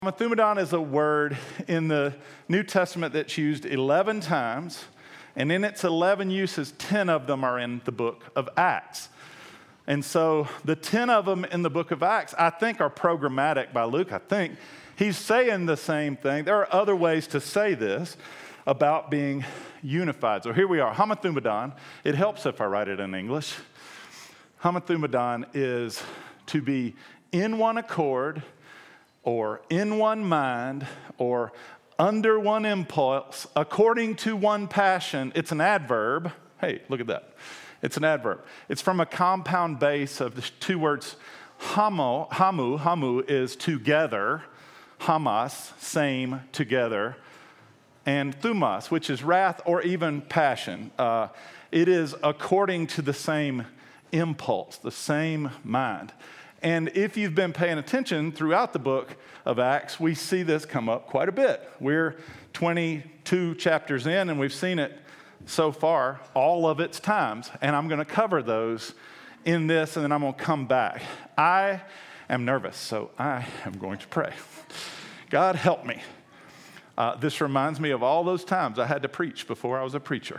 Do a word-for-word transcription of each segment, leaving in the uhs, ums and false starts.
Hamathumadon is a word in the New Testament that's used eleven times, and in its eleven uses, ten of them are in the book of Acts. And so the ten of them in the book of Acts, I think, are programmatic by Luke. I think he's saying the same thing. There are other ways to say this about being unified. So here we are, Hamathumadon. It helps if I write it in English. Hamathumadon is to be in one accord, or in one mind, or under one impulse, according to one passion. It's an adverb. Hey, look at that. It's an adverb. It's from a compound base of the two words, hamo, hamu. Hamu is together. Hamas, same, together. And thumos, which is wrath or even passion. Uh, it is according to the same impulse, the same mind. And if you've been paying attention throughout the book of Acts, we see this come up quite a bit. We're twenty-two chapters in, and we've seen it so far all of its times. And I'm going to cover those in this, and then I'm going to come back. I am nervous, so I am going to pray. God, help me. Uh, this reminds me of all those times I had to preach before I was a preacher.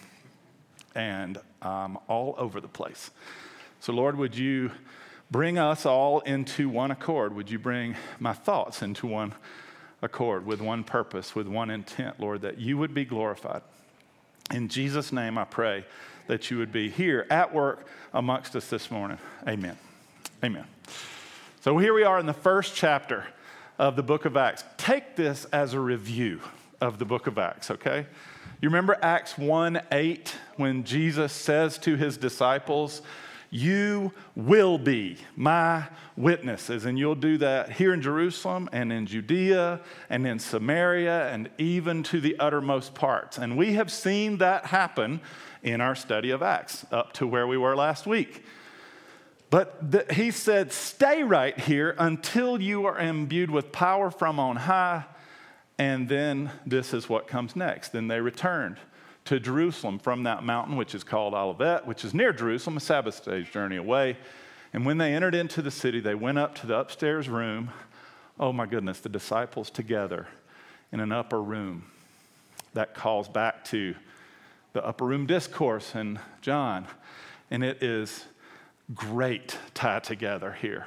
And I'm all over the place. So, Lord, would you bring us all into one accord? Would you bring my thoughts into one accord, with one purpose, with one intent, Lord, that you would be glorified. In Jesus' name, I pray that you would be here at work amongst us this morning. Amen. Amen. So here we are in the first chapter of the book of Acts. Take this as a review of the book of Acts, okay? You remember Acts one eight, when Jesus says to his disciples, "You will be my witnesses," and you'll do that here in Jerusalem and in Judea and in Samaria and even to the uttermost parts. And we have seen that happen in our study of Acts up to where we were last week. But the, he said, stay right here until you are imbued with power from on high. And then this is what comes next. Then they returned to Jerusalem from that mountain, which is called Olivet, which is near Jerusalem, a Sabbath day's journey away. And when they entered into the city, they went up to the upstairs room. Oh my goodness, the disciples together in an upper room. That calls back to the upper room discourse in John. And it is great tied together here.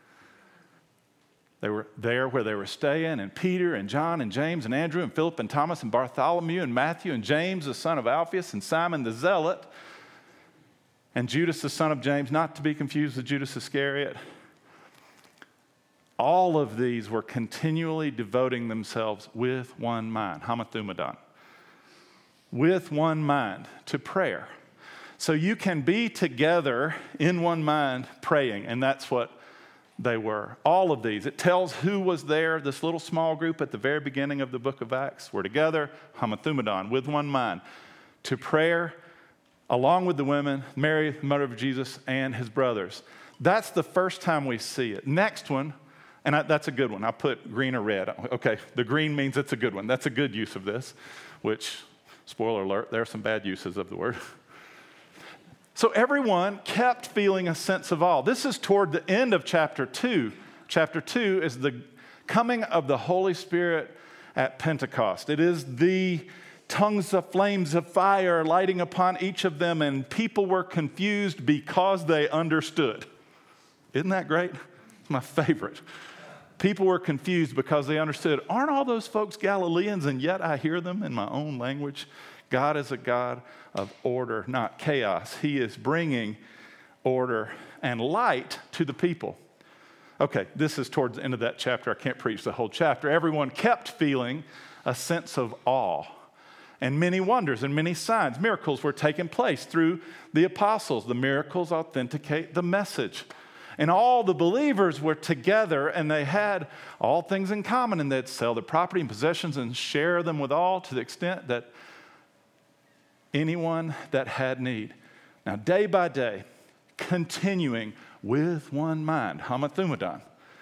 They were there where they were staying, and Peter and John and James and Andrew and Philip and Thomas and Bartholomew and Matthew and James, the son of Alphaeus, and Simon the Zealot, and Judas, the son of James, not to be confused with Judas Iscariot. All of these were continually devoting themselves with one mind, Hamathumadon, with one mind to prayer. So you can be together in one mind praying, and that's what they were. All of these. It tells who was there. This little small group at the very beginning of the book of Acts were together, Hamathumadon, with one mind, to prayer, along with the women, Mary, the mother of Jesus, and his brothers. That's the first time we see it. Next one, and I, that's a good one. I put green or red. Okay, the green means it's a good one. That's a good use of this, which, spoiler alert, there are some bad uses of the word. So everyone kept feeling a sense of awe. This is toward the end of chapter two. Chapter two is the coming of the Holy Spirit at Pentecost. It is the tongues of flames of fire lighting upon each of them, and people were confused because they understood. Isn't that great? It's my favorite. People were confused because they understood. Aren't all those folks Galileans, and yet I hear them in my own language? God is a God of order, not chaos. He is bringing order and light to the people. Okay, this is towards the end of that chapter. I can't preach the whole chapter. Everyone kept feeling a sense of awe. And many wonders and many signs, miracles were taking place through the apostles. The miracles authenticate the message. And all the believers were together, and they had all things in common, and they'd sell their property and possessions and share them with all, to the extent that anyone that had need. Now, day by day, continuing with one mind, Hamathumadon.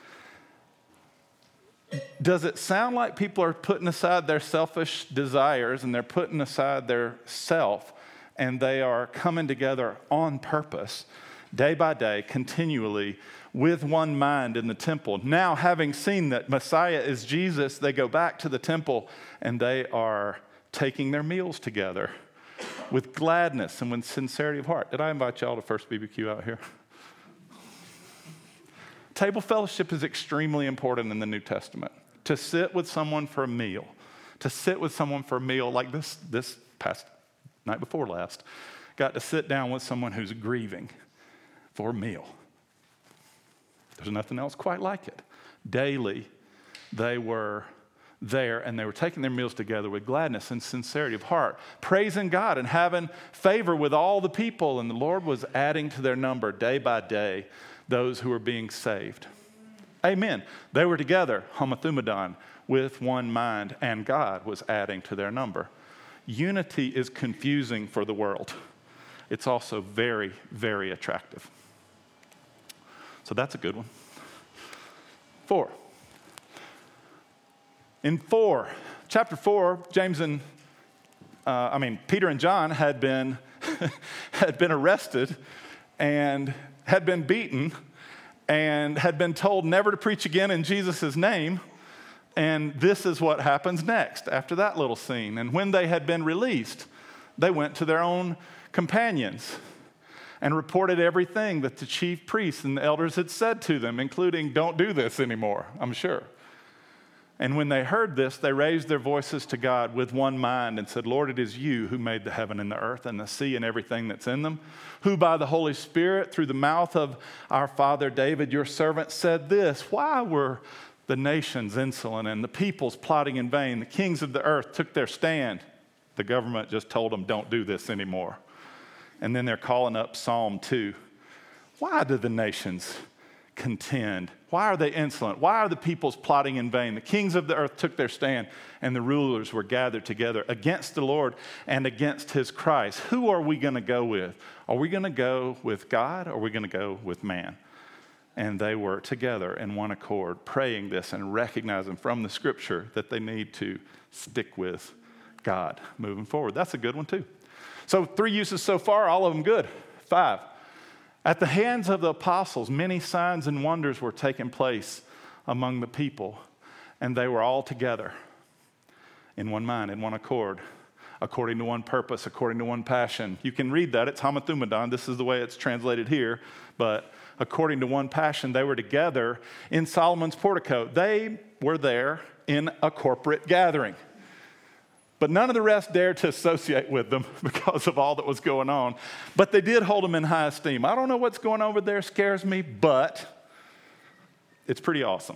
Does it sound like people are putting aside their selfish desires, and they're putting aside their self, and they are coming together on purpose? day by day, continually, with one mind in the temple. Now, having seen that Messiah is Jesus, they go back to the temple and they are taking their meals together with gladness and with sincerity of heart. Did I invite y'all to First B B Q out here? Table fellowship is extremely important in the New Testament. To sit with someone for a meal, to sit with someone for a meal like this, this past night before last, got to sit down with someone who's grieving for a meal. There's nothing else quite like it. Daily, they were there and they were taking their meals together with gladness and sincerity of heart, praising God and having favor with all the people. And the Lord was adding to their number day by day those who were being saved. Amen. They were together, homothumadon, with one mind, and God was adding to their number. Unity is confusing for the world. It's also very, very attractive. So that's a good one. Four. In four, chapter four, James and, uh, I mean, Peter and John had been, had been arrested and had been beaten and had been told never to preach again in Jesus' name. And this is what happens next after that little scene. And when they had been released, they went to their own companions and reported everything that the chief priests and the elders had said to them, including, don't do this anymore, I'm sure. And when they heard this, they raised their voices to God with one mind and said, Lord, it is you who made the heaven and the earth and the sea and everything that's in them, who by the Holy Spirit, through the mouth of our father David, your servant, said this, why were the nations insolent and the peoples plotting in vain? The kings of the earth took their stand. The government just told them, don't do this anymore. And then they're calling up Psalm two. Why do the nations contend? Why are they insolent? Why are the peoples plotting in vain? The kings of the earth took their stand, and the rulers were gathered together against the Lord and against his Christ. Who are we going to go with? Are we going to go with God, or are we going to go with man? And they were together in one accord, praying this and recognizing from the scripture that they need to stick with God moving forward. That's a good one too. So three uses so far, all of them good. Five. At the hands of the apostles, many signs and wonders were taking place among the people, and they were all together in one mind, in one accord, according to one purpose, according to one passion. You can read that. It's homothumadon. This is the way it's translated here. But according to one passion, they were together in Solomon's portico. They were there in a corporate gathering. But none of the rest dared to associate with them because of all that was going on. But they did hold them in high esteem. I don't know what's going on over there, scares me, but it's pretty awesome.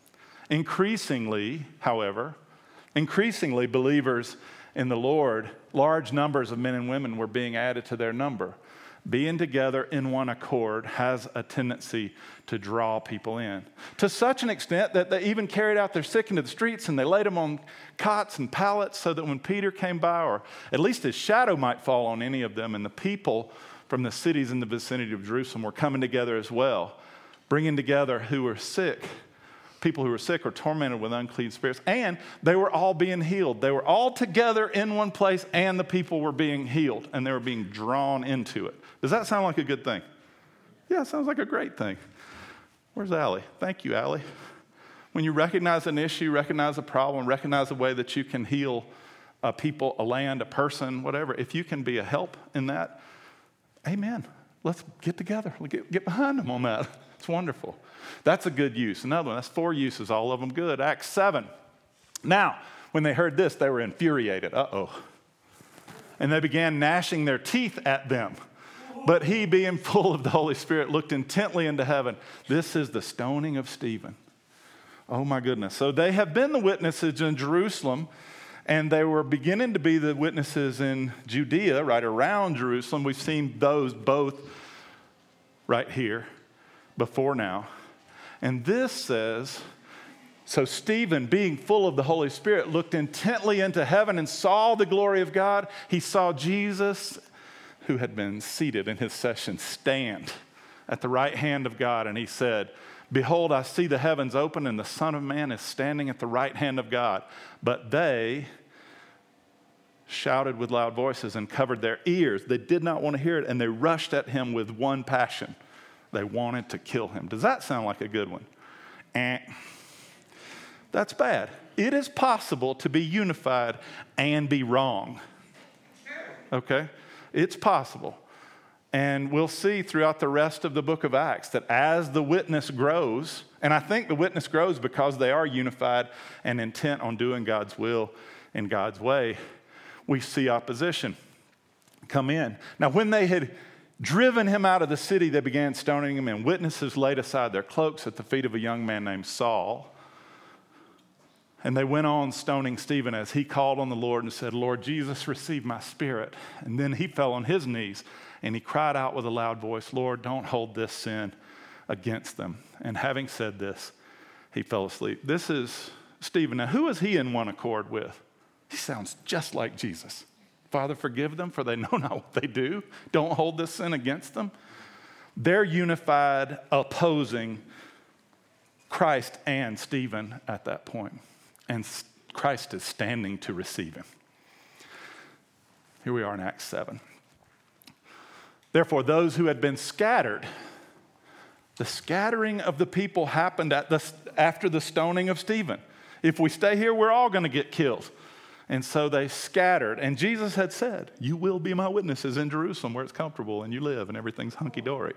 Increasingly, however, increasingly believers in the Lord, large numbers of men and women were being added to their number. Being together in one accord has a tendency to draw people in, to such an extent that they even carried out their sick into the streets and they laid them on cots and pallets so that when Peter came by, or at least his shadow might fall on any of them, and the people from the cities in the vicinity of Jerusalem were coming together as well, bringing together who were sick, people who were sick or tormented with unclean spirits, and they were all being healed. They were all together in one place, and the people were being healed, and they were being drawn into it. Does that sound like a good thing? Yeah, it sounds like a great thing. Where's Allie? Thank you, Allie. When you recognize an issue, recognize a problem, recognize a way that you can heal a people, a land, a person, whatever, if you can be a help in that, amen. Let's get together. Get, get behind them on that. It's wonderful. That's a good use. Another one, that's four uses, all of them good. Acts seven. Now, when they heard this, they were infuriated. Uh-oh. And they began gnashing their teeth at them. But he, being full of the Holy Spirit, looked intently into heaven. This is the stoning of Stephen. Oh, my goodness. So they have been the witnesses in Jerusalem, and they were beginning to be the witnesses in Judea, right around Jerusalem. We've seen those both right here before now. And this says, so Stephen, being full of the Holy Spirit, looked intently into heaven and saw the glory of God. He saw Jesus, who had been seated in his session, stand at the right hand of God. And he said, behold, I see the heavens open and the Son of Man is standing at the right hand of God. But they shouted with loud voices and covered their ears. They did not want to hear it, and they rushed at him with one passion. They wanted to kill him. Does that sound like a good one? Eh. That's bad. It is possible to be unified and be wrong. Okay? It's possible. And we'll see throughout the rest of the book of Acts that as the witness grows, and I think the witness grows because they are unified and intent on doing God's will in God's way, we see opposition come in. Now, when they had driven him out of the city, they began stoning him, and witnesses laid aside their cloaks at the feet of a young man named Saul. And they went on stoning Stephen as he called on the Lord and said, Lord Jesus, receive my spirit. And then he fell on his knees and he cried out with a loud voice, Lord, don't hold this sin against them. And having said this, he fell asleep. This is Stephen. Now, who is he in one accord with? He sounds just like Jesus. Father, forgive them, for they know not what they do. Don't hold this sin against them. They're unified, opposing Christ and Stephen at that point. And Christ is standing to receive him. Here we are in Acts seven. Therefore, those who had been scattered, the scattering of the people happened at the, after the stoning of Stephen. If we stay here, we're all going to get killed. And so they scattered. And Jesus had said, you will be my witnesses in Jerusalem where it's comfortable and you live and everything's hunky-dory.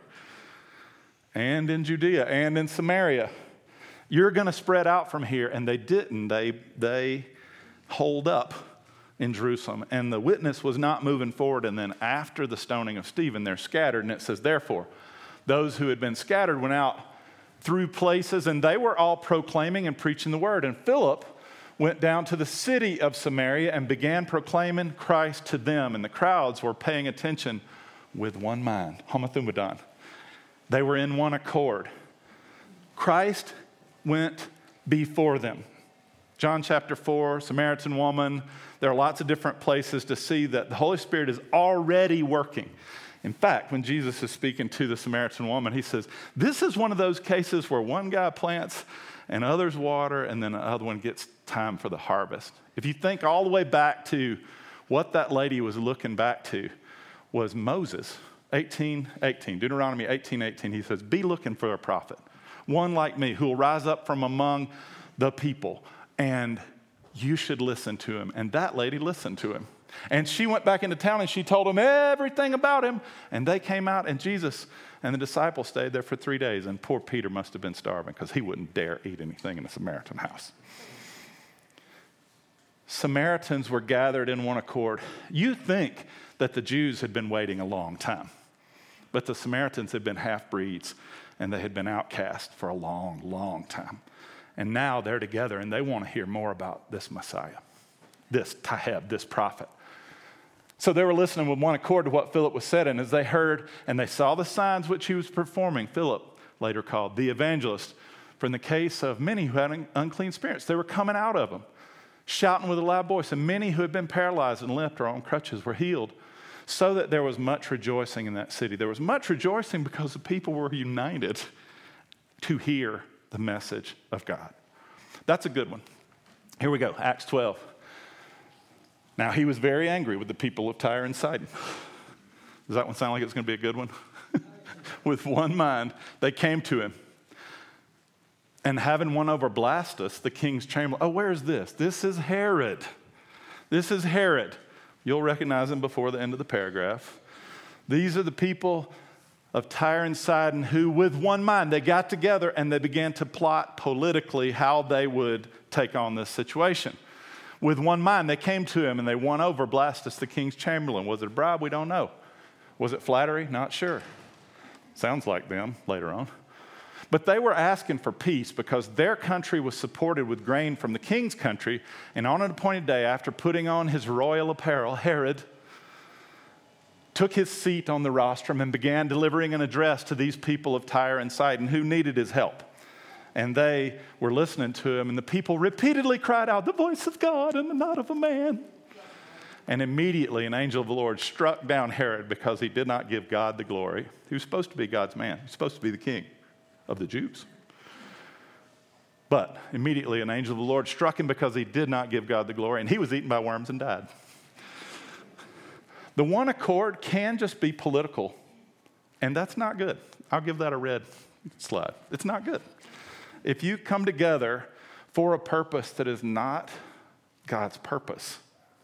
And in Judea and in Samaria. You're going to spread out from here. And they didn't. They, they holed up in Jerusalem. And the witness was not moving forward. And then after the stoning of Stephen, they're scattered. And it says, therefore, those who had been scattered went out through places, and they were all proclaiming and preaching the word. And Philip went down to the city of Samaria and began proclaiming Christ to them. And the crowds were paying attention with one mind. Homothumedon. They were in one accord. Christ went before them. John chapter four, Samaritan woman. There are lots of different places to see that the Holy Spirit is already working. In fact, when Jesus is speaking to the Samaritan woman, he says, this is one of those cases where one guy plants and others water, and then the other one gets time for the harvest. If you think all the way back to what that lady was looking back to was Moses, eighteen eighteen, Deuteronomy eighteen eighteen. He says, be looking for a prophet, one like me who will rise up from among the people, and you should listen to him. And that lady listened to him. And she went back into town and she told them everything about him. And they came out, and Jesus and the disciples stayed there for three days. And poor Peter must have been starving because he wouldn't dare eat anything in a Samaritan house. Samaritans were gathered in one accord. You think that the Jews had been waiting a long time. But the Samaritans had been half-breeds, and they had been outcast for a long, long time. And now they're together, and they want to hear more about this Messiah, this Taheb, this prophet. So they were listening with one accord to what Philip was said, and as they heard and they saw the signs which he was performing, Philip, later called the evangelist, for in the case of many who had unclean spirits, they were coming out of them, shouting with a loud voice, and many who had been paralyzed and limped or on crutches were healed, so that there was much rejoicing in that city. There was much rejoicing because the people were united to hear the message of God. That's a good one. Here we go, Acts twelve. Now, he was very angry with the people of Tyre and Sidon. Does that one sound like it's going to be a good one? With one mind, they came to him. And having won over Blastus, the king's chamberlain. Oh, where is this? This is Herod. This is Herod. You'll recognize him before the end of the paragraph. These are the people of Tyre and Sidon who, with one mind, they got together and they began to plot politically how they would take on this situation. With one mind, they came to him and they won over Blastus, the king's chamberlain. Was it a bribe? We don't know. Was it flattery? Not sure. Sounds like them later on. But they were asking for peace because their country was supported with grain from the king's country. And on an appointed day, after putting on his royal apparel, Herod took his seat on the rostrum and began delivering an address to these people of Tyre and Sidon who needed his help. And they were listening to him, and the people repeatedly cried out, the voice of God and not of a man. And immediately an angel of the Lord struck down Herod because he did not give God the glory. He was supposed to be God's man. He was supposed to be the king of the Jews. But immediately an angel of the Lord struck him because he did not give God the glory, and he was eaten by worms and died. The one accord can just be political, and that's not good. I'll give that a red slide. It's not good. If you come together for a purpose that is not God's purpose,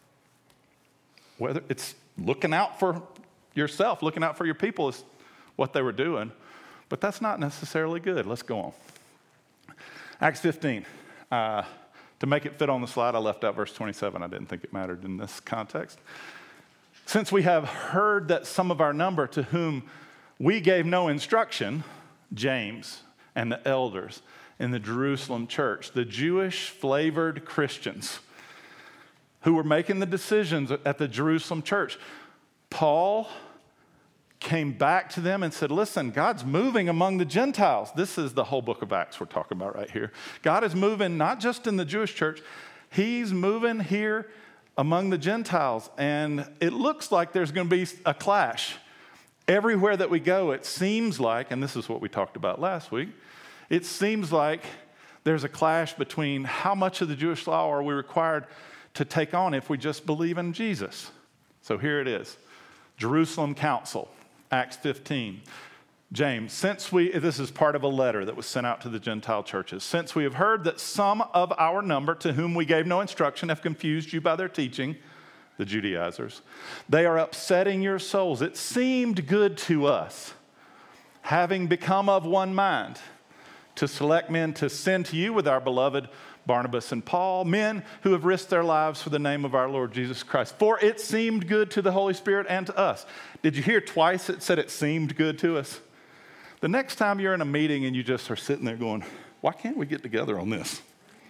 whether it's looking out for yourself, looking out for your people is what they were doing, but that's not necessarily good. Let's go on. Acts fifteen. Uh, to make it fit on the slide, I left out verse twenty-seven. I didn't think it mattered in this context. Since we have heard that some of our number to whom we gave no instruction, James and the elders in the Jerusalem church, the Jewish flavored Christians who were making the decisions at the Jerusalem church, Paul came back to them and said, listen, God's moving among the Gentiles. This is the whole book of Acts we're talking about right here. God is moving not just in the Jewish church, he's moving here among the Gentiles. And it looks like there's going to be a clash. Everywhere that we go, it seems like, and this is what we talked about last week, it seems like there's a clash between how much of the Jewish law are we required to take on if we just believe in Jesus. So here it is. Jerusalem Council. Acts fifteen. James, since we, this is part of a letter that was sent out to the Gentile churches. Since we have heard that some of our number to whom we gave no instruction have confused you by their teaching, the Judaizers, they are upsetting your souls. It seemed good to us, having become of one mind, to select men to send to you with our beloved Barnabas and Paul, men who have risked their lives for the name of our Lord Jesus Christ. For it seemed good to the Holy Spirit and to us. Did you hear twice it said it seemed good to us? The next time you're in a meeting and you just are sitting there going, why can't we get together on this?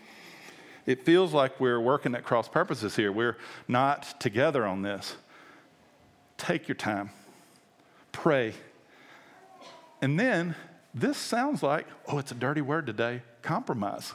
It feels like we're working at cross purposes here. We're not together on this. Take your time. Pray. And then this sounds like, oh, it's a dirty word today, compromise.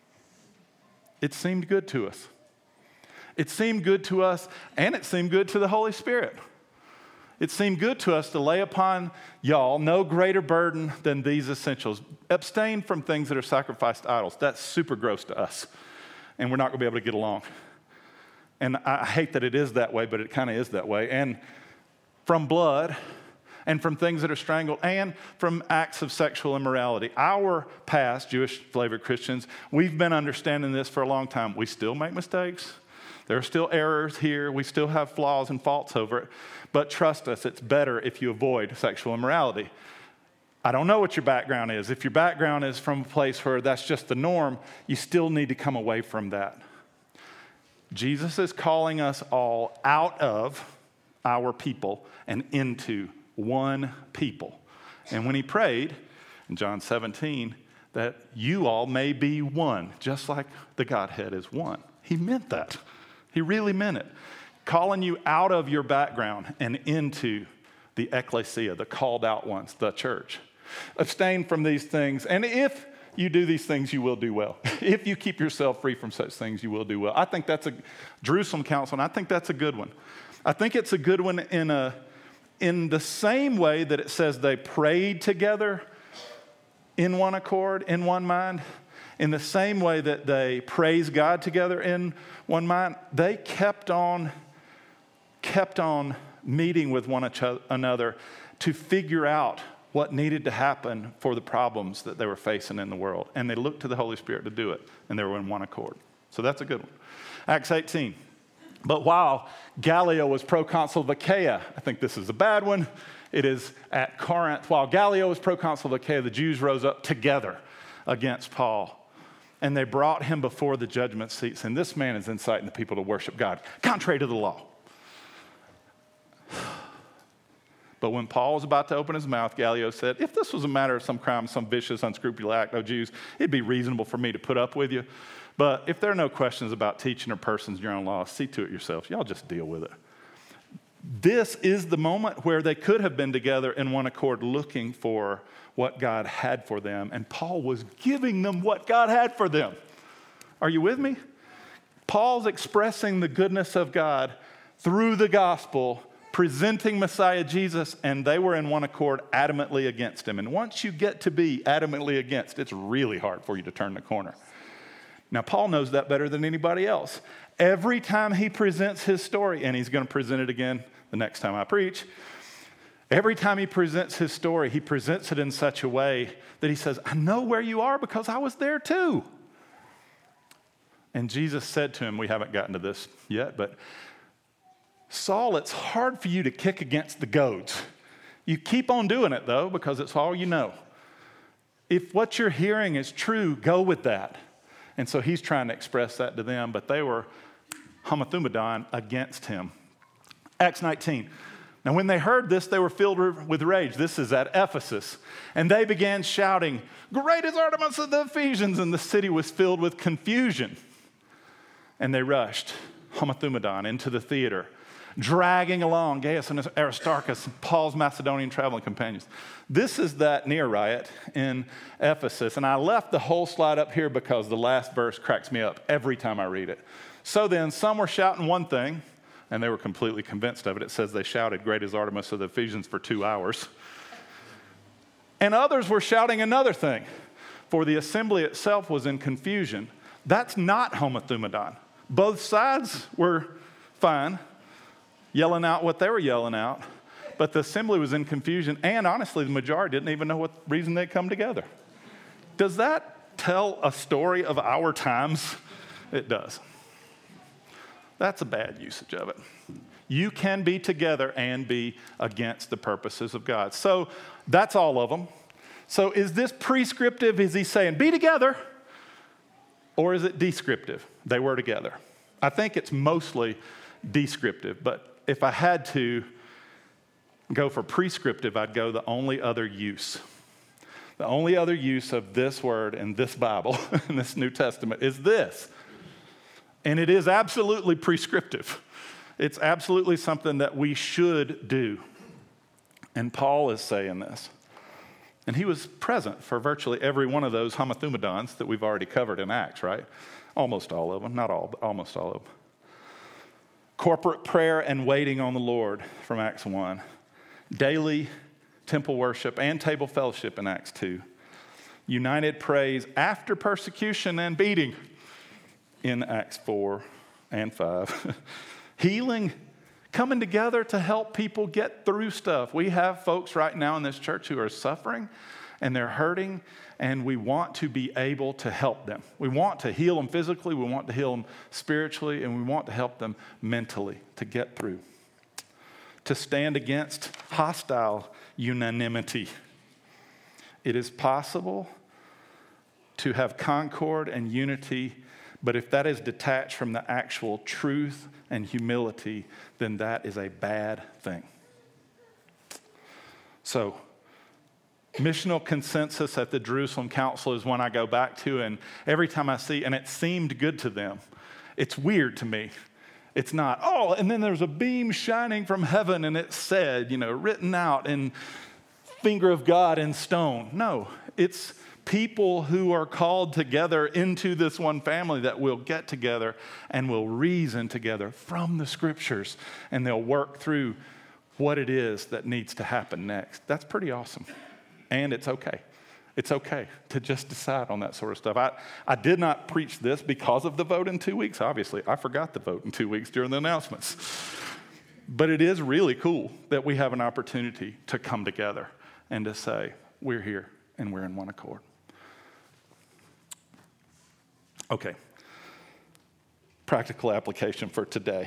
It seemed good to us. It seemed good to us, and it seemed good to the Holy Spirit. It seemed good to us to lay upon y'all no greater burden than these essentials. Abstain from things that are sacrificed to idols. That's super gross to us, and we're not going to be able to get along. And I hate that it is that way, but it kind of is that way. And from blood, and from things that are strangled, and from acts of sexual immorality. Our past, Jewish flavored Christians, we've been understanding this for a long time. We still make mistakes. There are still errors here. We still have flaws and faults over it. But trust us, it's better if you avoid sexual immorality. I don't know what your background is. If your background is from a place where that's just the norm, you still need to come away from that. Jesus is calling us all out of our people and into one people. And when he prayed in John seventeen that you all may be one, just like the Godhead is one, he meant that. He really meant it. Calling you out of your background and into the ecclesia, the called out ones, the church. Abstain from these things, and if you do these things, you will do well. If you keep yourself free from such things, you will do well. I think that's a Jerusalem Council, and I think that's a good one. I think it's a good one in a in the same way that it says they prayed together in one accord, in one mind. In the same way that they praised God together in one mind, they kept on, kept on meeting with one another to figure out what needed to happen for the problems that they were facing in the world. And they looked to the Holy Spirit to do it, and they were in one accord. So that's a good one. Acts eighteen. But while Gallio was proconsul of Achaia, I think this is a bad one, it is at Corinth. While Gallio was proconsul of Achaia, the Jews rose up together against Paul. And they brought him before the judgment seats. And this man is inciting the people to worship God, contrary to the law. But when Paul was about to open his mouth, Gallio said, if this was a matter of some crime, some vicious, unscrupulous act of Jews, it'd be reasonable for me to put up with you. But if there are no questions about teaching or persons in your own law, see to it yourselves. Y'all just deal with it. This is the moment where they could have been together in one accord looking for what God had for them. And Paul was giving them what God had for them. Are you with me? Paul's expressing the goodness of God through the gospel, presenting Messiah Jesus, and they were in one accord adamantly against him. And once you get to be adamantly against, it's really hard for you to turn the corner. Now, Paul knows that better than anybody else. Every time he presents his story, and he's going to present it again the next time I preach, every time he presents his story, he presents it in such a way that he says, I know where you are because I was there too. And Jesus said to him, we haven't gotten to this yet, but Saul, it's hard for you to kick against the goads. You keep on doing it, though, because it's all you know. If what you're hearing is true, go with that. And so he's trying to express that to them, but they were hamathumadon against him. Acts nineteen. Now, when they heard this, they were filled with rage. This is at Ephesus. And they began shouting, great is Artemis of the Ephesians, and the city was filled with confusion. And they rushed hamathumadon into the theater, dragging along Gaius and Aristarchus, Paul's Macedonian traveling companions. This is that near riot in Ephesus. And I left the whole slide up here because the last verse cracks me up every time I read it. So then, some were shouting one thing, and they were completely convinced of it. It says they shouted, great is Artemis of the Ephesians, for two hours. And others were shouting another thing, for the assembly itself was in confusion. That's not hamathumadon. Both sides were fine, yelling out what they were yelling out, but the assembly was in confusion, and honestly, the majority didn't even know what reason they'd come together. Does that tell a story of our times? It does. That's a bad usage of it. You can be together and be against the purposes of God. So that's all of them. So is this prescriptive? Is he saying, be together? Or is it descriptive? They were together. I think it's mostly descriptive, but if I had to go for prescriptive, I'd go the only other use. The only other use of this word in this Bible, in this New Testament, is this. And it is absolutely prescriptive. It's absolutely something that we should do. And Paul is saying this. And he was present for virtually every one of those hamathumadons that we've already covered in Acts, right? Almost all of them. Not all, but almost all of them. Corporate prayer and waiting on the Lord from Acts one. Daily temple worship and table fellowship in Acts two. United praise after persecution and beating in Acts four and five. Healing, coming together to help people get through stuff. We have folks right now in this church who are suffering and they're hurting, and we want to be able to help them. We want to heal them physically, we want to heal them spiritually, and we want to help them mentally to get through. To stand against hostile unanimity. It is possible to have concord and unity, but if that is detached from the actual truth and humility, then that is a bad thing. So, missional consensus at the Jerusalem Council is one I go back to, and every time I see, and it seemed good to them. It's weird to me. It's not, oh, and then there's a beam shining from heaven, and it said, you know, written out in finger of God in stone. No, it's people who are called together into this one family that will get together and will reason together from the scriptures, and they'll work through what it is that needs to happen next. That's pretty awesome. And it's okay. It's okay to just decide on that sort of stuff. I, I did not preach this because of the vote in two weeks, obviously. I forgot the vote in two weeks during the announcements. But it is really cool that we have an opportunity to come together and to say, we're here and we're in one accord. Okay. Practical application for today.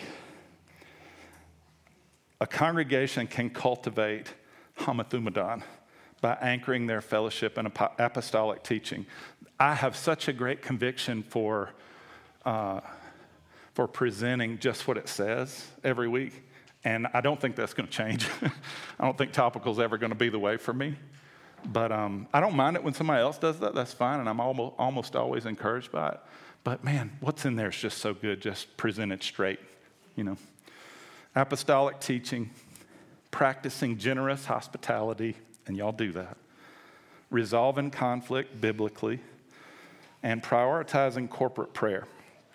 A congregation can cultivate hamathumadon by anchoring their fellowship in apostolic teaching. I have such a great conviction for, uh, for presenting just what it says every week, and I don't think that's going to change. I don't think topical is ever going to be the way for me, but um, I don't mind it when somebody else does that. That's fine, and I'm almost, almost always encouraged by it. But man, what's in there is just so good, just presented straight, you know. Apostolic teaching, practicing generous hospitality, and y'all do that. Resolving conflict biblically, and prioritizing corporate prayer.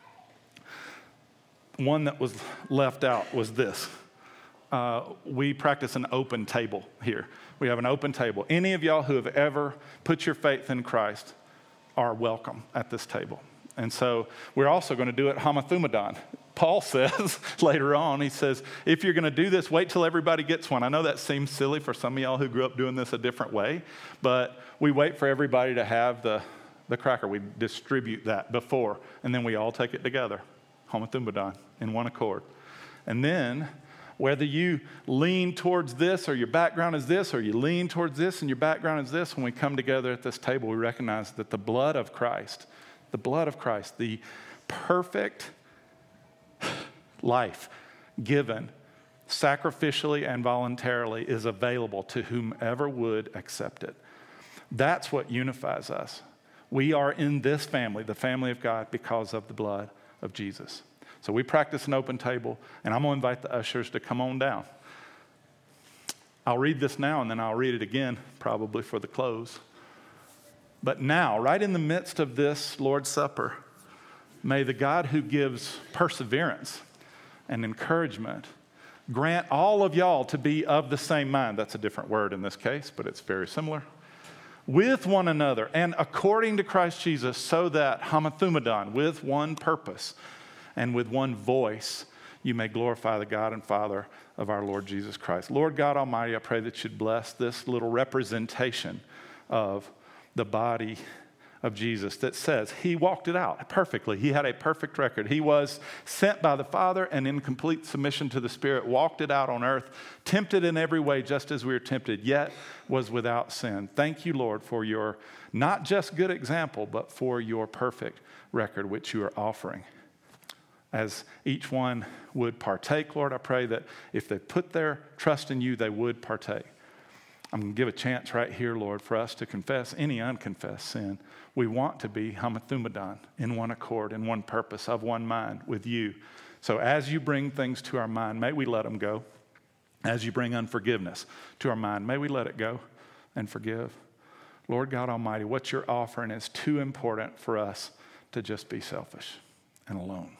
One that was left out was this. Uh, we practice an open table here. We have an open table. Any of y'all who have ever put your faith in Christ are welcome at this table. And so we're also going to do it Hamathumadon. Paul says later on, he says, if you're going to do this, wait till everybody gets one. I know that seems silly for some of y'all who grew up doing this a different way, but we wait for everybody to have the, the cracker. We distribute that before, and then we all take it together, Hamathumadon, in one accord. And then, whether you lean towards this or your background is this, or you lean towards this and your background is this, when we come together at this table, we recognize that the blood of Christ, the blood of Christ, the perfect life given sacrificially and voluntarily is available to whomever would accept it. That's what unifies us. We are in this family, the family of God, because of the blood of Jesus. So we practice an open table, and I'm going to invite the ushers to come on down. I'll read this now, and then I'll read it again, probably for the close. But now, right in the midst of this Lord's Supper, may the God who gives perseverance and encouragement grant all of y'all to be of the same mind. That's a different word in this case, but it's very similar. With one another and according to Christ Jesus, so that Hamathumadon, with one purpose and with one voice, you may glorify the God and Father of our Lord Jesus Christ. Lord God Almighty, I pray that you'd bless this little representation of the body of Jesus that says he walked it out perfectly. He had a perfect record. He was sent by the Father and in complete submission to the Spirit, walked it out on earth, tempted in every way just as we were tempted, yet was without sin. Thank you, Lord, for your not just good example, but for your perfect record which you are offering. As each one would partake, Lord, I pray that if they put their trust in you, they would partake. I'm going to give a chance right here, Lord, for us to confess any unconfessed sin. We want to be Hamathumadon, in one accord, in one purpose, of one mind with you. So as you bring things to our mind, may we let them go. As you bring unforgiveness to our mind, may we let it go and forgive. Lord God Almighty, what you're offering is too important for us to just be selfish and alone.